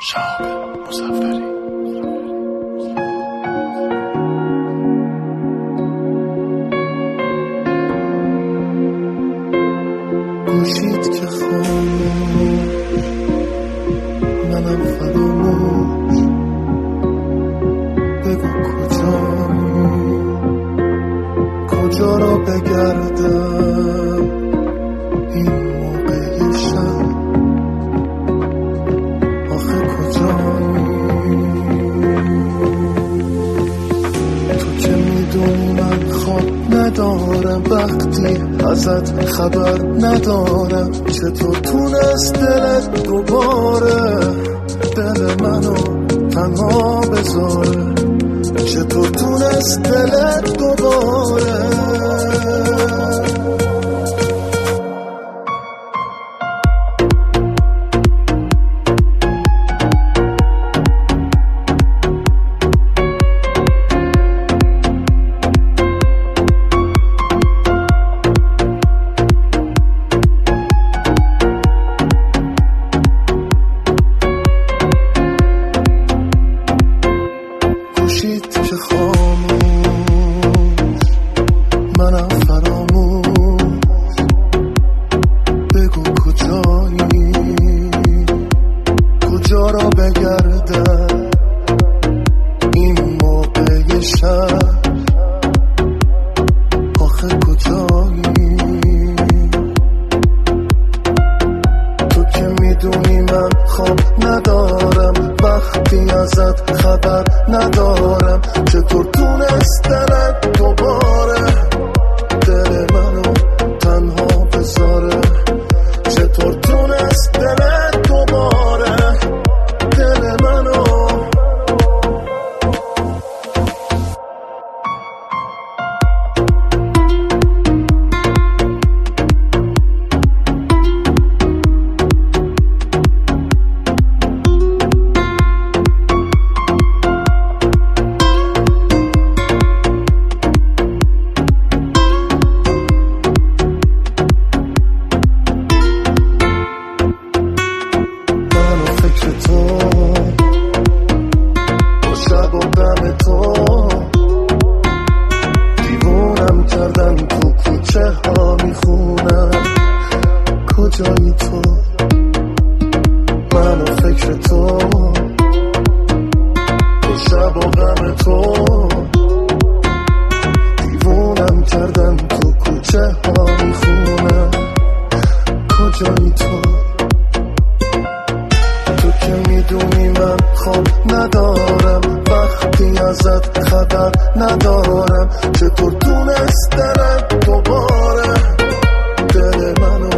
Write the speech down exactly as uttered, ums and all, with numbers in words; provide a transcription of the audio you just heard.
شهاب مظفری. گوشید که خاموش، منم فراموش، بگو کجایی، کجا را بگردم این موقع شب، آخه کجایی. تو که میدونی من خواب ندارم، وقتی ازت خبر ندارم، چطور تونست دلت دوباره دل منو تنها بذاره، چطور تونست دلت دوباره. که خاموش، منم فراموش، بگو کجایی، کجا را بگردم این موقع شب، آخه کجایی. تو که میدونی من خواب ندارم، وقتی ازت خبر ندارم، چطور تونست دلت دوباره دل منو تنها بذاره، چطور تونست دلت دوباره دل منو. شب و غم تو دیوونم کردن، تو کوچه ها میخونم کجایی تو، من و فکر تو، تو شب و غم تو دیوونم کردن، تو کوچه ها میخونم کجایی تو. تو که میدونی من خواب ندارم، وقتی ازت خبر ندارم، چطور تونست دلت دوباره دل منو